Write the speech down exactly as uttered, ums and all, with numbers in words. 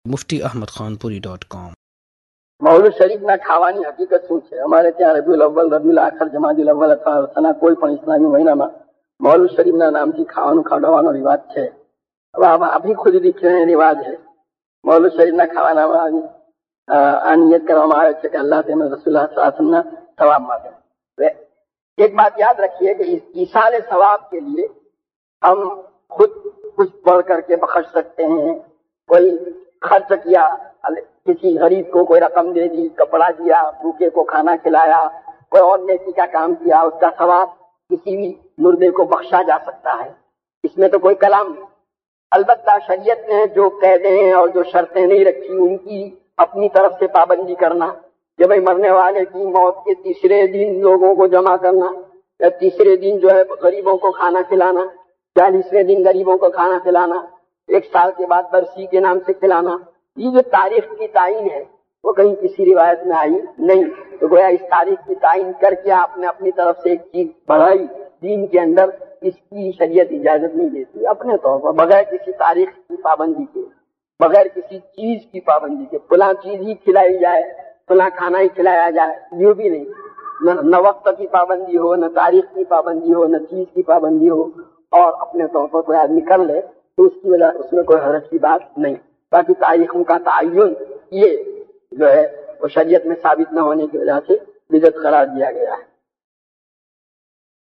مفتی احمد خان پوری dot com. મૌલુદ શરીફના ખાવાની હકીકત શું છે? અમારે ત્યાં રબીઉલ અવ્વલ, રબીઉલ આખર, જમાદુલ અવ્વલ અથવા સના કોઈ પણ ઇસ્લામી મહિનામાં મૌલુદ શરીફના નામથી ખાવાનું ખવડાવવાનો રિવાજ છે. હવે આપણી ખુદ દીકરીને રિવાજ છે. મૌલુદ શરીફના ખાવાનામાં આ નિયત કરવામાં આવે છે કે અલ્લાહ તેના રસૂલુલ્લાહ સલ્લલ્લાહુ અલૈહિ વસલ્લમના સવાબ માટે. एक बात याद रखिए कि इस ईसाल सवाब के लिए हम खुद कुछ बढ़ करके बख्श सकते हैं. कोई खर्च किया, किसी गरीब को कोई रकम दे दी, कपड़ा दिया, भूखे को खाना खिलाया, कोई और नेकी का काम किया, उसका सवाब किसी भी मुर्दे को बख्शा जा सकता है. इसमें तो कोई कलाम नहीं. अलबत्ता शरीयत ने जो कैदे और जो शर्तें नहीं रखी उनकी अपनी तरफ से पाबंदी करना, कि भाई मरने वाले की मौत के तीसरे दिन लोगों को जमा करना, या तीसरे दिन जो है गरीबों को खाना खिलाना, चालीसवें दिन गरीबों को खाना खिलाना, एक साल के बाद बरसी के नाम से खिलाना, ये जो तारीख की तायीन है वो कहीं किसी रिवायत में आई नहीं. तो गोया इस तारीख की तायीन करके आपने अपनी तरफ से एक चीज बढ़ाई दीन के अंदर, इसकी शरीयत इजाजत नहीं देती. अपने तौर पर बगैर किसी तारीख की पाबंदी के, बगैर किसी चीज की पाबंदी के फलां चीज ही खिलाई जाए, फलां खाना ही खिलाया जाए, ये भी नहीं. न, न वक्त की पाबंदी हो, न तारीख की पाबंदी हो, न चीज की पाबंदी हो, और अपने तौर पर कोई आदमी कर ले तो उसकी वजह उसमें कोई हरज की बात नहीं. बाकी तारीखों का तायुन ये जो है वो शरीयत में साबित न होने की वजह से बिदअत करार दिया गया है.